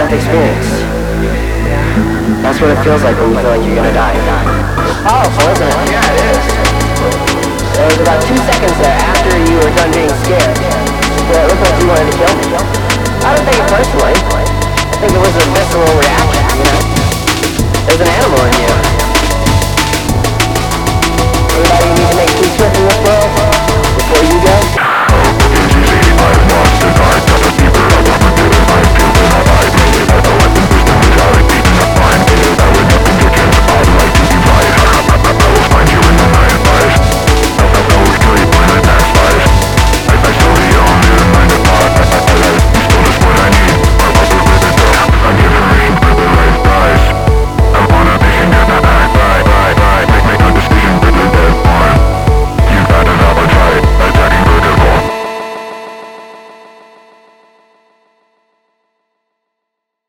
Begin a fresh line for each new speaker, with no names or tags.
near-death experience. That's what it feels like when you feel like you're gonna die. It's powerful, isn't it?
Yeah, it is.
There was about 2 seconds there after you were done being scared where it looked like you wanted to kill me. I don't think it personally. I think it was a visceral reaction, you know?